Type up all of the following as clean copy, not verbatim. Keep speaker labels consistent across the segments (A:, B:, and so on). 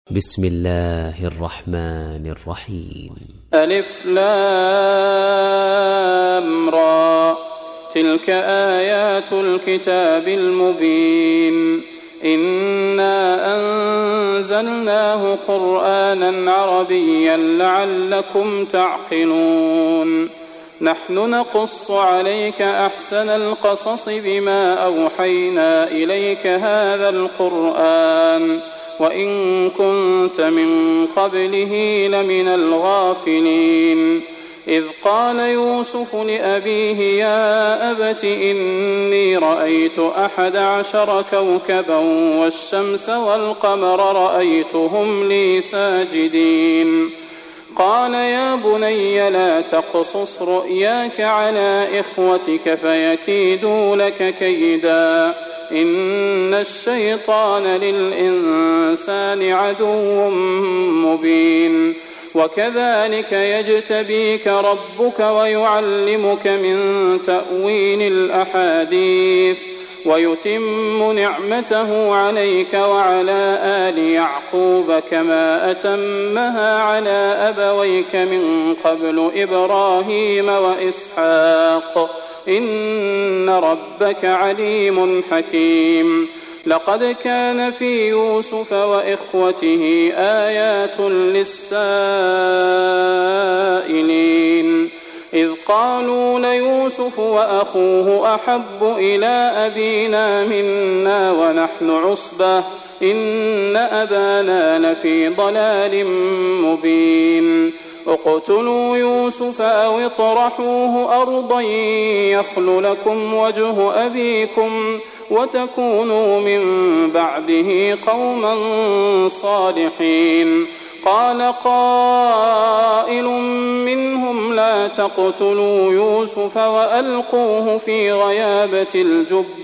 A: بسم الله الرحمن الرحيم.
B: ألف لام را، تلك آيات الكتاب المبين. إنا أنزلناه قرآنا عربيا لعلكم تعقلون. نحن نقص عليك أحسن القصص بما أوحينا إليك هذا القرآن وإن كنت من قبله لمن الغافلين. إذ قال يوسف لأبيه يا أبت إني رأيت 11 كوكبا والشمس والقمر رأيتهم لي ساجدين. قال يا بني لا تقصص رؤياك على إخوتك فيكيدوا لك كيدا إن الشيطان للإنسان عدو مبين. وكذلك يجتبيك ربك ويعلمك من تأويل الأحاديث ويتم نعمته عليك وعلى آل يعقوب كما أتمها على أبويك من قبل إبراهيم وإسحاق إن ربك عليم حكيم. لقد كان في يوسف وإخوته آيات للسائلين إذ قالوا ليوسف وأخوه أحب إلى أبينا منا ونحن عصبة إن أبانا لفي ضلال مبين. اقتلوا يوسف أو اطرحوه أرضا يخل لكم وجه أبيكم وتكونوا من بعده قوما صالحين. قال قائل منهم لا تقتلوا يوسف وألقوه في غيابة الجب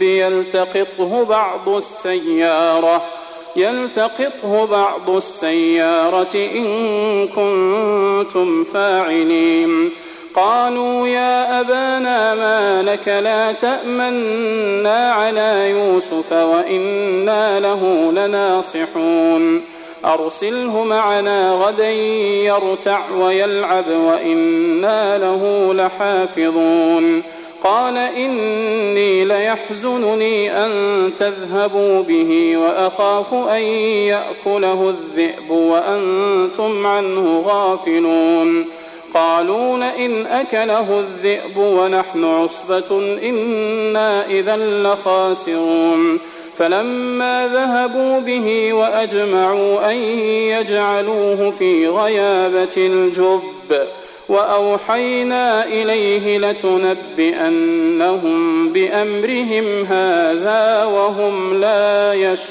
B: يلتقطه بعض السيارة إن كنتم فاعلين. قالوا يا أبانا ما لك لا تأمنا على يوسف وإنا له لناصحون. أرسله معنا غدا يرتع ويلعب وإنا له لحافظون. قال إني ليحزنني أن تذهبوا به وأخاف أن يأكله الذئب وأنتم عنه غافلون. قالوا لئن أكله الذئب ونحن عصبة إنا إذا لخاسرون. فلما ذهبوا به وأجمعوا أن يجعلوه في غيابة الجب وأوحينا إليه لتنبئنهم بأمرهم هذا وهم لا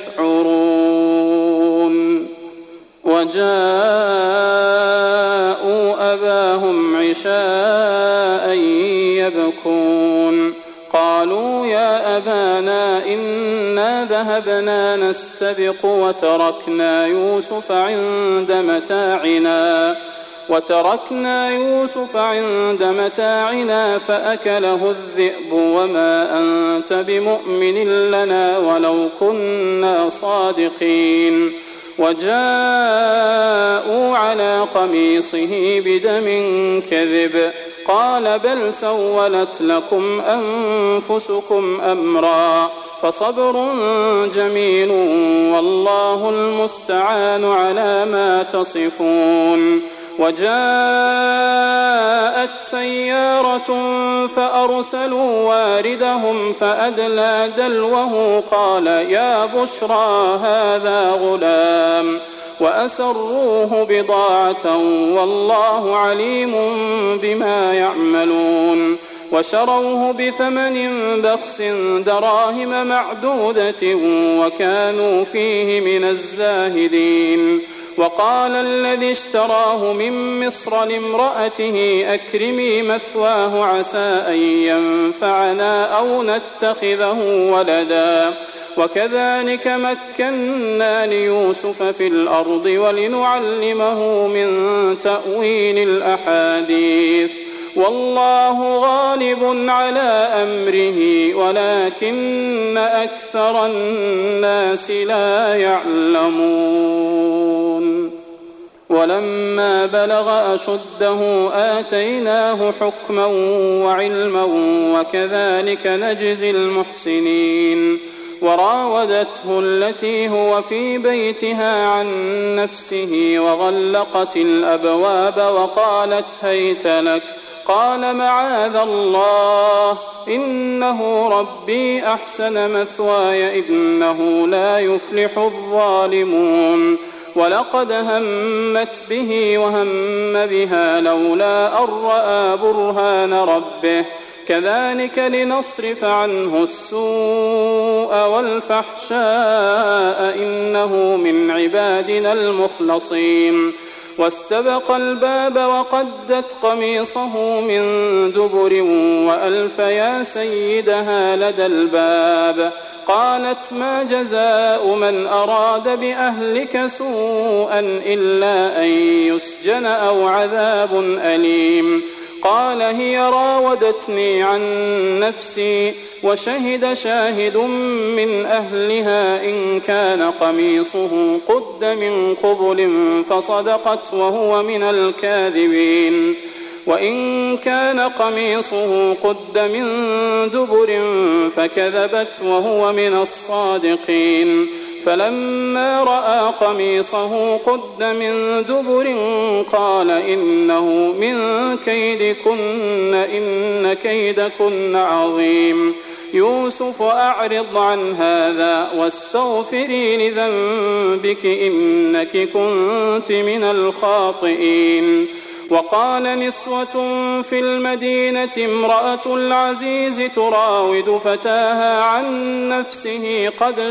B: يشعرون. وجاءوا أباهم عشاء يبكون. قالوا يا أبانا إنا ذهبنا نستبق وتركنا يوسف عند متاعنا فأكله الذئب وما أنت بمؤمن لنا ولو كنا صادقين. وجاءوا على قميصه بدم كذب قال بل سولت لكم أنفسكم أمرا فصبر جميل والله المستعان على ما تصفون. وجاءت سيارة فأرسلوا واردهم فأدلى دلوه قال يا بشرى هذا غلام وأسروه بضاعة والله عليم بما يعملون. وشروه بثمن بخس دراهم معدودة وكانوا فيه من الزاهدين. وقال الذي اشتراه من مصر لامرأته أكرمي مثواه عسى أن ينفعنا أو نتخذه ولدا. وكذلك مكنا ليوسف في الأرض ولنعلمه من تأويل الأحاديث والله غالب على أمره ولكن أكثر الناس لا يعلمون. ولما بلغ أشده آتيناه حكما وعلما وكذلك نجزي المحسنين. وراودته التي هو في بيتها عن نفسه وغلقت الأبواب وقالت هيت لك، قال معاذ الله إنه ربي أحسن مثواي إنه لا يفلح الظالمون. ولقد همت به وهم بها لولا أن رأى برهان ربه كذلك لنصرف عنه السوء والفحشاء إنه من عبادنا المخلصين. واستبق الباب وقدت قميصه من دبر وألف يا سيدها لدى الباب. قالت ما جزاء من أراد بأهلك سوءا إلا أن يسجن أو عذاب أليم. قال هي راودتني عن نفسي وشهد شاهد من أهلها إن كان قميصه قد من قبل فصدقت وهو من الكاذبين وإن كان قميصه قد من دبر فكذبت وهو من الصادقين. فلما رأى قميصه قد من دبر قال إنه من كيدكن إن كيدكن عظيم. يوسف أعرض عن هذا واستغفري لذنبك إنك كنت من الخاطئين. وقال نسوة في المدينة امرأة العزيز تراود فتاها عن نفسه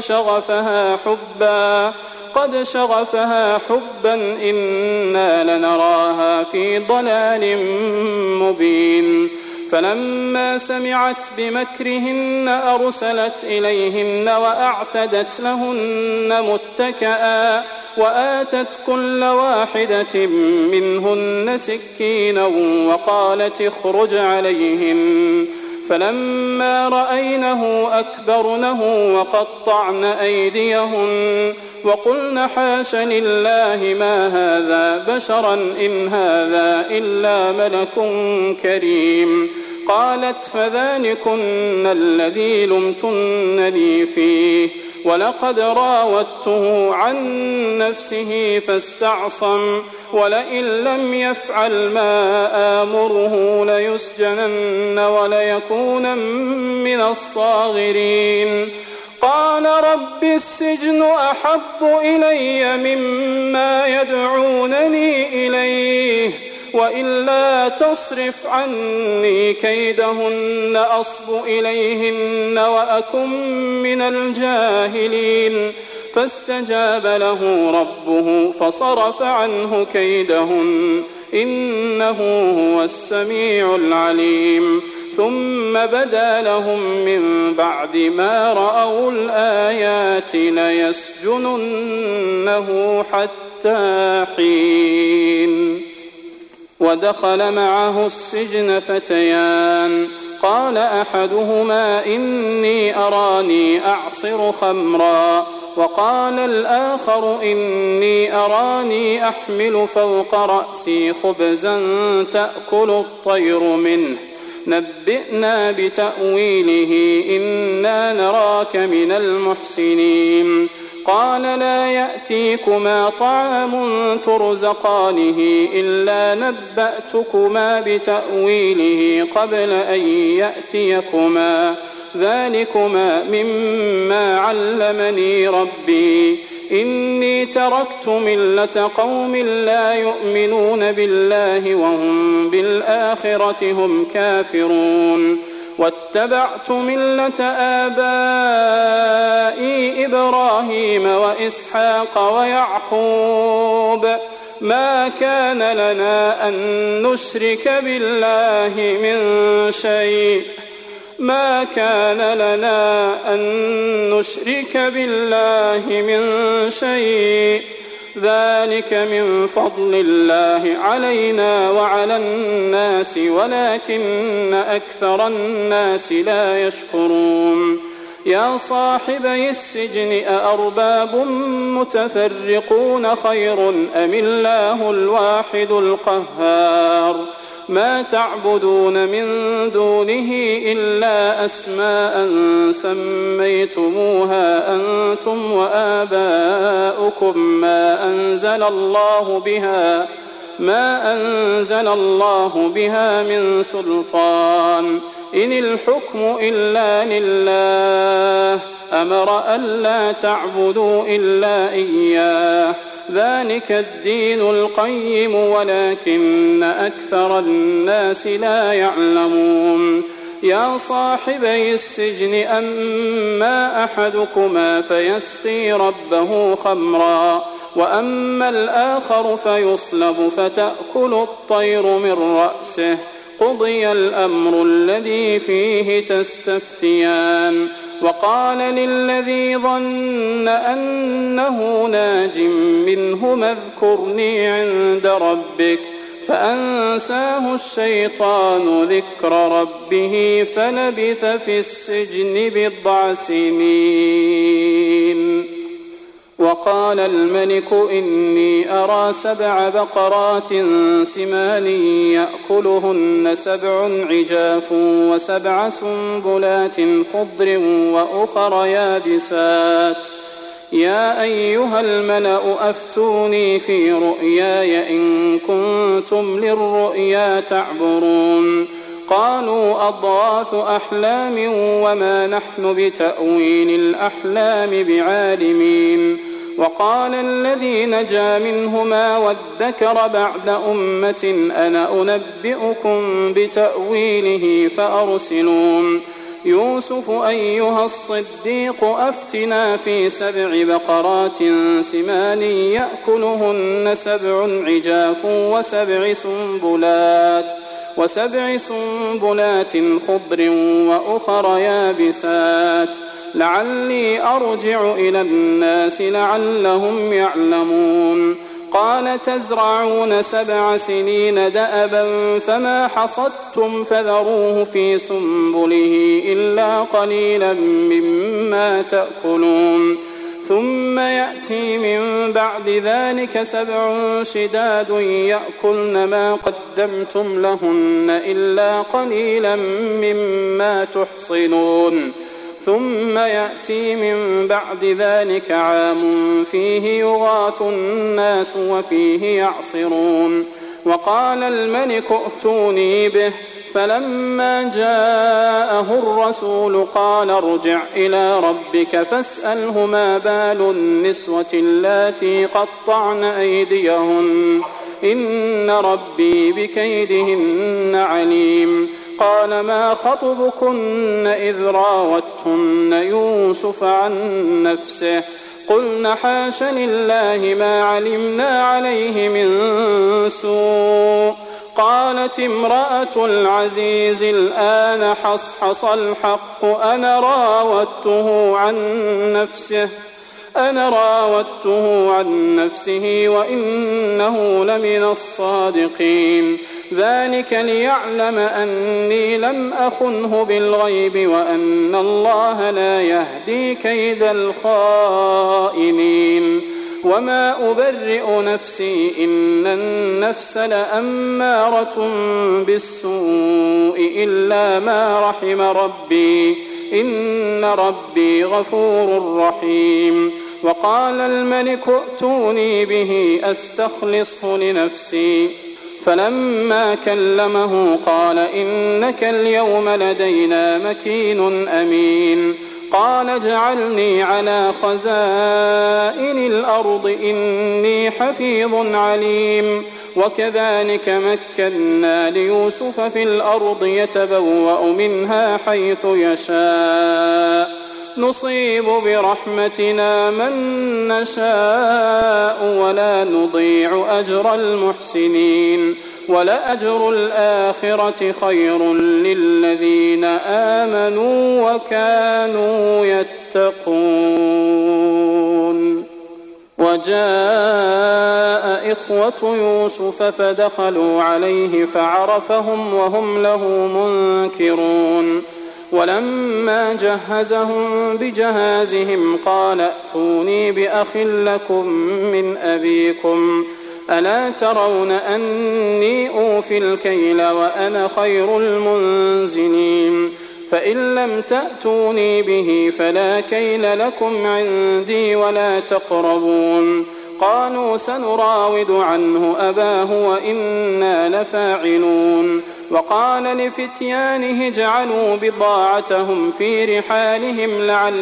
B: قد شغفها حبا إنا لنراها في ضلال مبين. فلما سمعت بمكرهن أرسلت إليهن وأعتدت لهن متكئا وآتت كل واحدة منهن سكينا وقالت اخرج عليهن. فلما رأينه أكبرنه وقطعن أيديهن وقلن حاش لله ما هذا بشرا إن هذا إلا ملك كريم. قالت فذلكن الذي لمتنني فيه ولقد راودته عن نفسه فاستعصم ولئن لم يفعل ما آمره ليسجنن وليكون من الصاغرين. قال رب السجن أحب إلي مما يدعونني إليه وإلا تصرف عني كيدهن أصب إليهن وأكن من الجاهلين. فاستجاب له ربه فصرف عنه كيدهن إنه هو السميع العليم. ثم بدا لهم من بعد ما رأوا الآيات ليسجننه حتى حين. ودخل معه السجن فتيان قال أحدهما إني أراني أعصر خمرا وقال الآخر إني أراني أحمل فوق رأسي خبزا تأكل الطير منه نبئنا بتأويله إنا نراك من المحسنين. قال لا يأتيكما طعام ترزقانه إلا نبأتكما بتأويله قبل أن يأتيكما ذلكما مما علمني ربي إني تركت ملة قوم لا يؤمنون بالله وهم بالآخرة هم كافرون واتبعت ملة آبائي إبراهيم وإسحاق ويعقوب ما كان لنا أن نشرك بالله من شيء ذلك من فضل الله علينا وعلى الناس ولكن أكثر الناس لا يشكرون. يا صاحبي السجن أأرباب متفرقون خير أم الله الواحد القهار ما تعبدون من دونه إلا أسماء سميتموها أنتم وآباؤكم ما أنزل الله بها من سلطان إن الحكم إلا لله أمر ألا تعبدوا إلا إياه ذلك الدين القيم ولكن أكثر الناس لا يعلمون يا صاحبي السجن أما أحدكما فيسقي ربه خمرا وأما الآخر فيصلب فتأكل الطير من رأسه قضي الأمر الذي فيه تستفتيان وقال للذي ظن أنه ناج منهما اذكرني عند ربك فأنساه الشيطان ذكر ربه فلبث في السجن 9 سنين وقال الملك إني أرى 7 بقرات سمان يأكلهن 7 عجاف و7 سنبلات خضر وأخر يابسات يا أيها الملأ أفتوني في رؤياي إن كنتم للرؤيا تعبرون قالوا أضغاث أحلام وما نحن بتأويل الأحلام بعالمين وقال الذي نجا منهما وادكر بعد أمة أنا أنبئكم بتأويله فأرسلون يوسف أيها الصديق أفتنا في 7 بقرات سمان يأكلهن 7 عجاف و7 سنبلات خضر وأخر يابسات لعلي أرجع إلى الناس لعلهم يعلمون قال تزرعون 7 سنين دأبا فما حصدتم فذروه في سنبله إلا قليلا مما تأكلون ثم يأتي من بعد ذلك 7 شداد يأكلن ما قدمتم لهن إلا قليلا مما تحصنون ثم يأتي من بعد ذلك عام فيه يغاث الناس وفيه يعصرون وقال الملك ائتوني به فلما جاءه الرسول قال ارجع إلى ربك فاسأله ما بال النسوة اللاتي قطعن أيديهن إن ربي بكيدهن عليم قال ما خطبكن إذ راوتن يوسف عن نفسه قلن حاش لله ما علمنا عليه من سوء قالت امرأة العزيز الآن حصحص الحق أنا راودته عن نفسه وإنه لمن الصادقين ذلك ليعلم أني لم أخنه بالغيب وأن الله لا يهدي كيد الخائنين وما أبرئ نفسي إن النفس لأمارة بالسوء إلا ما رحم ربي إن ربي غفور رحيم وقال الملك ائتوني به أستخلصه لنفسي فلما كلمه قال إنك اليوم لدينا مكين أمين قال اجعلني على خزائن الأرض إني حفيظ عليم وكذلك مكنا ليوسف في الأرض يتبوأ منها حيث يشاء نصيب برحمتنا من نشاء ولا نضيع أجر المحسنين ولأجر الآخرة خير للذين آمنوا وكانوا يتقون وجاء إخوة يوسف فدخلوا عليه فعرفهم وهم له منكرون ولما جهزهم بجهازهم قال ائتوني بأخ لكم من أبيكم ألا ترون أني أوفي الكيل وأنا خير المنزلين فإن لم تأتوني به فلا كيل لكم عندي ولا تقربون قالوا سنراود عنه أباه وإنا لفاعلون وقال لفتيانه اجعلوا بضاعتهم في رحالهم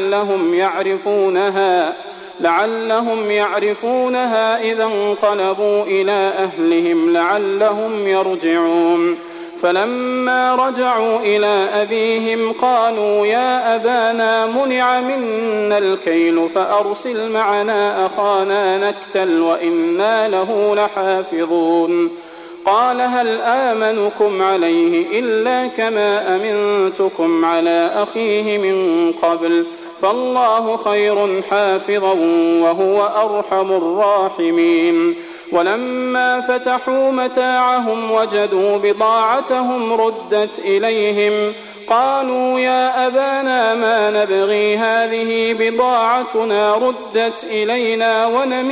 B: لعلهم يعرفونها إذا انقلبوا إلى أهلهم لعلهم يرجعون فلما رجعوا إلى أبيهم قالوا يا أبانا منع منا الكيل فأرسل معنا أخانا نكتل وإنا له لحافظون قال هل آمنكم عليه إلا كما أمنتكم على أخيه من قبل فالله خير حافظا وهو أرحم الراحمين ولما فتحوا متاعهم وجدوا بضاعتهم ردت إليهم قالوا يا أبانا ما نبغي هذه بضاعتنا ردت إلينا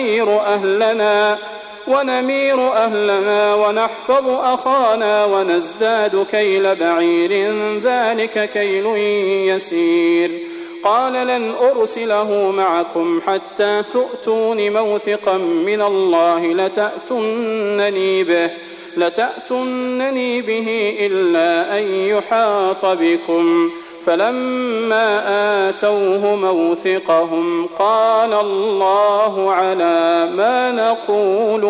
B: ونمير أهلنا ونحفظ أخانا ونزداد كيل بعير ذلك كيل يسير قال لن أرسله معكم حتى تؤتون موثقا من الله لتأتونني به إلا أن يحاط بكم فلما آتوه موثقهم قال الله على ما نقول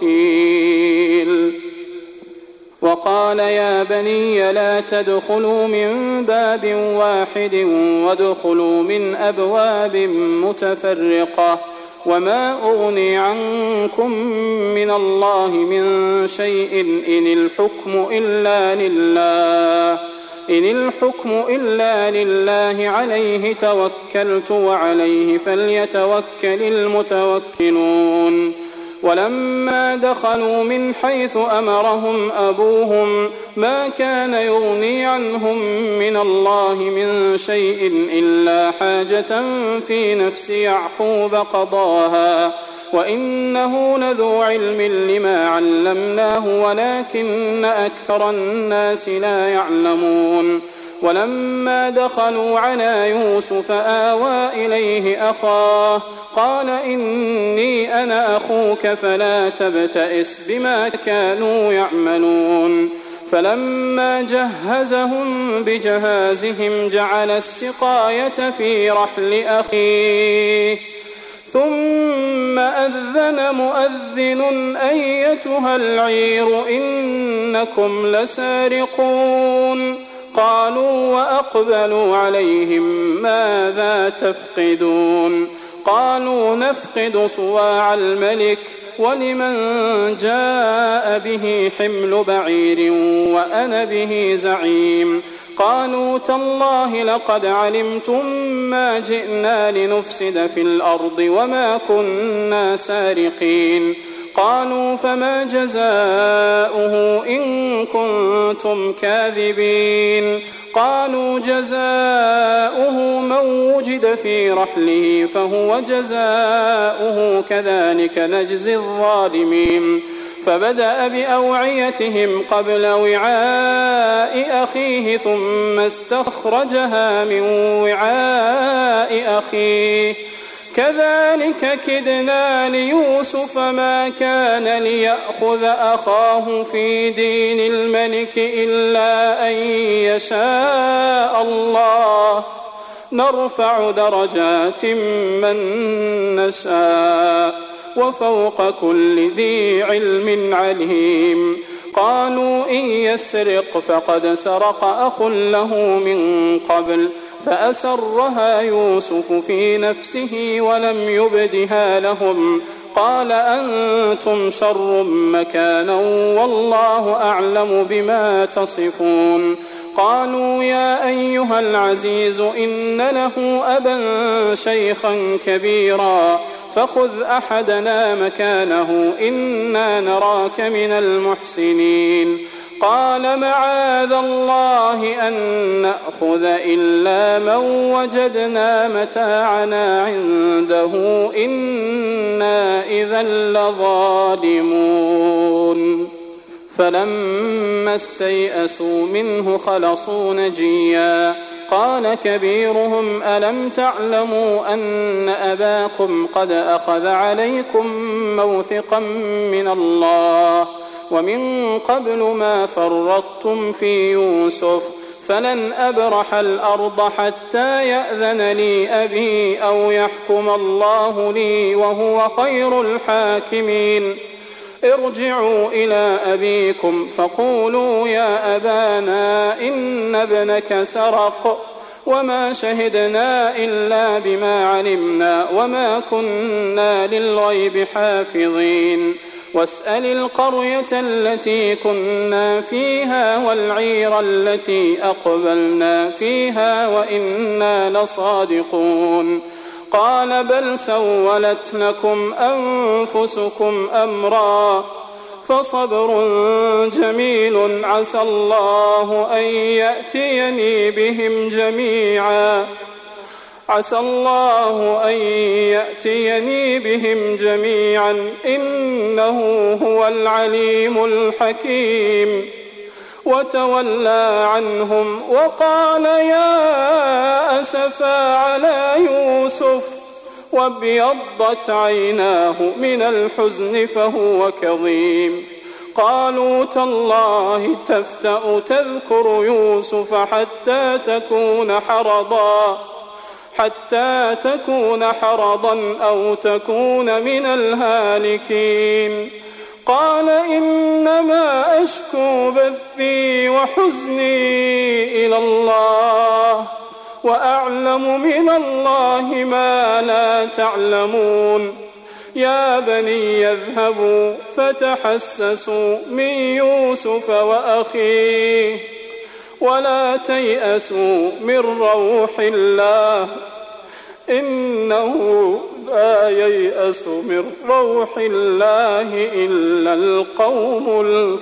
B: وكيل وقال يا بني لا تدخلوا من باب واحد وادخلوا من أبواب متفرقة وما أغني عنكم من الله من شيء إن الحكم إلا لله عليه توكلت وعليه فليتوكل المتوكلون ولما دخلوا من حيث أمرهم أبوهم ما كان يغني عنهم من الله من شيء إلا حاجة في نفس يعقوب قضاها وإنه لذو علم لما علمناه ولكن أكثر الناس لا يعلمون ولما دخلوا على يوسف آوى إليه أخاه قال إني أنا أخوك فلا تبتئس بما كانوا يعملون فلما جهزهم بجهازهم جعل السقاية في رحل أخيه ثم أذن مؤذن أيتها العير إنكم لسارقون قالوا وأقبلوا عليهم ماذا تفقدون قالوا نفقد صواع الملك ولمن جاء به حمل بعير وأنا به زعيم قالوا تالله لقد علمتم ما جئنا لنفسد في الأرض وما كنا سارقين قالوا فما جزاؤه إن كنتم كاذبين قالوا جزاؤه من وجد في رحله فهو جزاؤه كذلك نجزي الظالمين فبدأ بأوعيتهم قبل وعاء أخيه ثم استخرجها من وعاء أخيه كذلك كدنا ليوسف ما كان ليأخذ أخاه في دين الملك إلا أن يشاء الله نرفع درجات من نشاء وفوق كل ذي علم عليم قالوا إن يسرق فقد سرق أخ له من قبل فأسرها يوسف في نفسه ولم يبدها لهم قال أنتم شر مكانا والله أعلم بما تصفون قالوا يا أيها العزيز إن له أبا شيخا كبيرا فخذ أحدنا مكانه إنا نراك من المحسنين قال معاذ الله أن نأخذ إلا من وجدنا متاعنا عنده إنا إذا لظالمون فلما استيئسوا منه خلصوا نجيا قال كبيرهم ألم تعلموا أن أباكم قد أخذ عليكم موثقا من الله ومن قبل ما فرطتم في يوسف فلن أبرح الأرض حتى يأذن لي أبي أو يحكم الله لي وهو خير الحاكمين ارجعوا إلى أبيكم فقولوا يا أبانا إن ابنك سرق وما شهدنا إلا بما علمنا وما كنا للغيب حافظين واسأل القرية التي كنا فيها والعير التي أقبلنا فيها وإنا لصادقون قال بل سولت لكم أنفسكم أمرا فصبر جميل عسى الله أن يأتيني بهم جميعا إنه هو العليم الحكيم وتولى عنهم وقال يا أسفا على يوسف وابيضت عيناه من الحزن فهو كظيم قالوا تالله تفتأ تذكر يوسف حتى تكون حرضا أو تكون من الهالكين قال إنما أشكو بثي وحزني إلى الله وأعلم من الله ما لا تعلمون يا بني يذهبوا فتحسسوا من يوسف وأخيه ولا تيأسوا من روح الله إنه لا ييأس من روح الله إلا القوم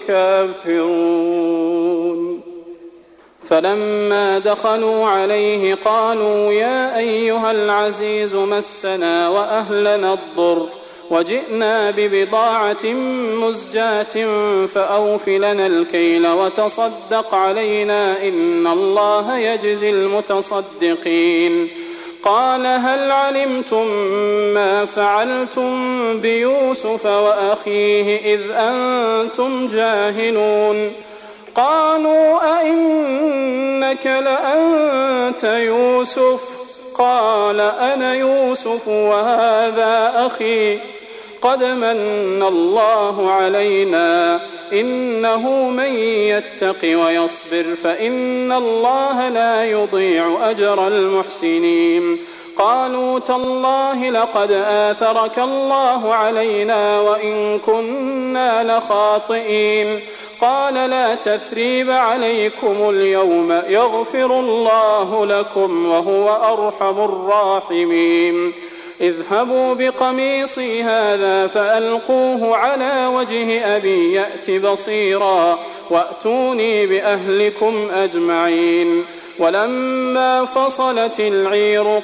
B: الكافرون فلما دخلوا عليه قالوا يا أيها العزيز مسنا وأهلنا الضر وجئنا ببضاعة مزجاة فأوف لنا الكيل وتصدق علينا إن الله يجزي المتصدقين قال هل علمتم ما فعلتم بيوسف وأخيه إذ أنتم جاهلون قالوا أئنك لأنت يوسف قال أنا يوسف وهذا أخي قد من الله علينا إنه من يتق ويصبر فإن الله لا يضيع أجر المحسنين قالوا تالله لقد آثرك الله علينا وإن كنا لخاطئين قال لا تثريب عليكم اليوم يغفر الله لكم وهو أرحم الراحمين اذهبوا بقميصي هذا فألقوه على وجه أبي يأت بصيرا وأتوني بأهلكم أجمعين ولما فصلت العير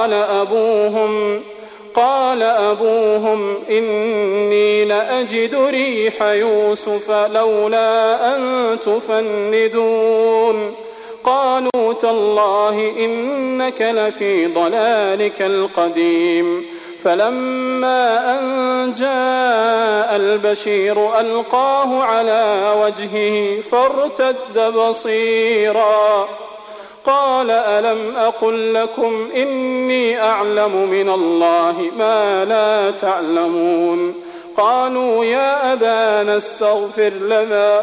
B: قال أبوهم إني لأجد ريح يوسف لولا أن تفندون قالوا تالله إنك لفي ضلالك القديم فلما أن جاء البشير ألقاه على وجهه فارتد بصيرا قال ألم أقل لكم إني أعلم من الله ما لا تعلمون قالوا يا أبانا استغفر لنا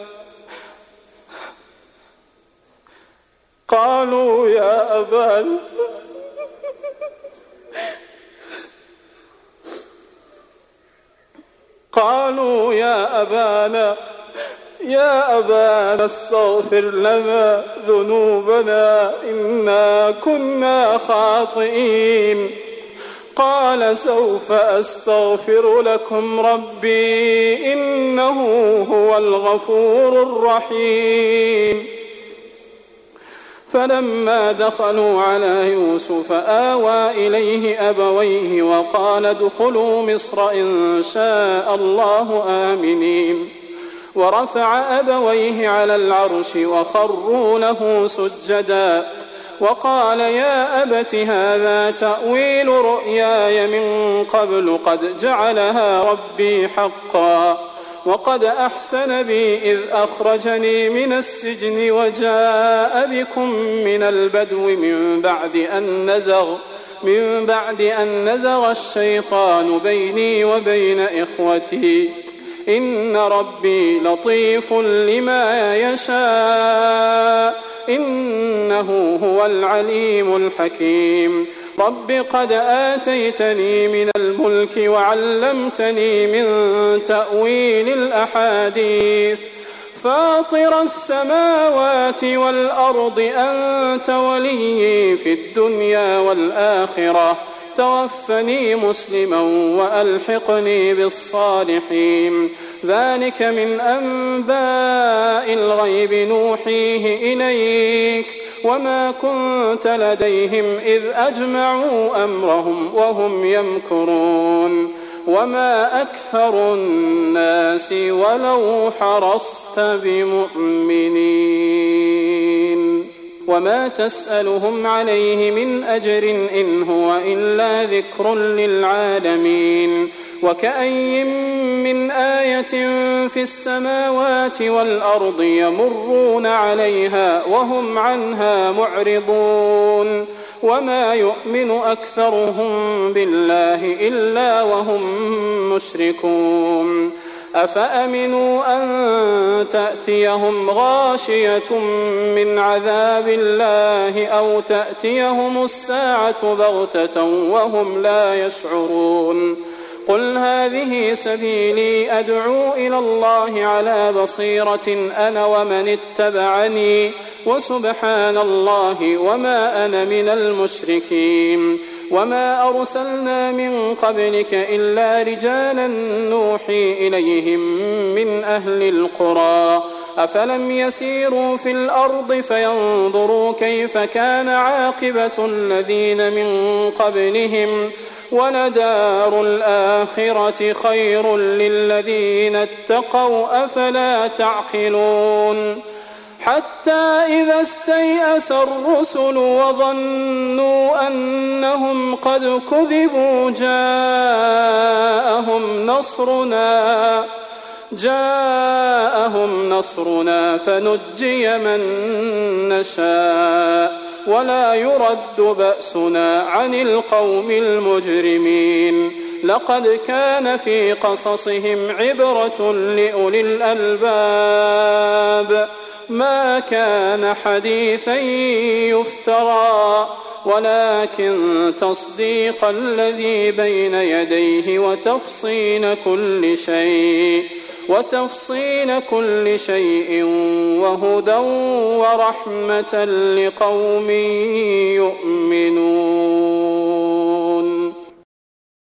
B: قالوا يا أبانا استغفر لنا ذنوبنا إنا كنا خاطئين سوف أستغفر لكم ربي إنه هو هو الغفور الرحيم. فلما دخلوا على يوسف آوى إليه أبويه وقال ادخلوا مصر إن شاء الله آمنين. ورفع أبويه على العرش وخروا له سجدا وقال يا أبت هذا تأويل رؤياي من قبل قد جعلها ربي حقا وقد أحسن بي إذ أخرجني من السجن وجاء بكم من البدو من بعد أن نزغ الشيطان بيني وبين إخوتي إن ربي لطيف لما يشاء إنه هو العليم الحكيم. رب قد آتيتني من الملك وعلمتني من تأويل الأحاديث فاطر السماوات والأرض أنت ولي في الدنيا والآخرة توفني مسلما وألحقني بالصالحين. ذلك من أنباء الغيب نوحيه إليك وما كنت لديهم إذ أجمعوا أمرهم وهم يمكرون. وما أكثر الناس ولو حرصت بمؤمنين. وما تسألهم عليه من أجر إن هو إلا ذكر للعالمين. وكأي من آية في السماوات والأرض يمرون عليها وهم عنها معرضون. وما يؤمن أكثرهم بالله إلا وهم مشركون. أفأمنوا أن تأتيهم غاشية من عذاب الله أو تأتيهم الساعة بغتة وهم لا يشعرون. قل هذه سبيلي أدعو إلى الله على بصيرة أنا ومن اتبعني وسبحان الله وما أنا من المشركين. وما أرسلنا من قبلك إلا رجالا نوحي إليهم من أهل القرى أفلم يسيروا في الأرض فينظروا كيف كان عاقبة الذين من قبلهم ولدار الآخرة خير للذين اتقوا أفلا تعقلون. حتى إذا استيأس الرسل وظنوا أنهم قد كذبوا جاءهم نصرنا فنجي من نشاء ولا يرد بأسنا عن القوم المجرمين. لقد كان في قصصهم عبرة لأولي الألباب ما كان حديثا يفترى ولكن تصديق الذي بين يديه وتفصيل كل شيء وهدى ورحمة لقوم يؤمنون.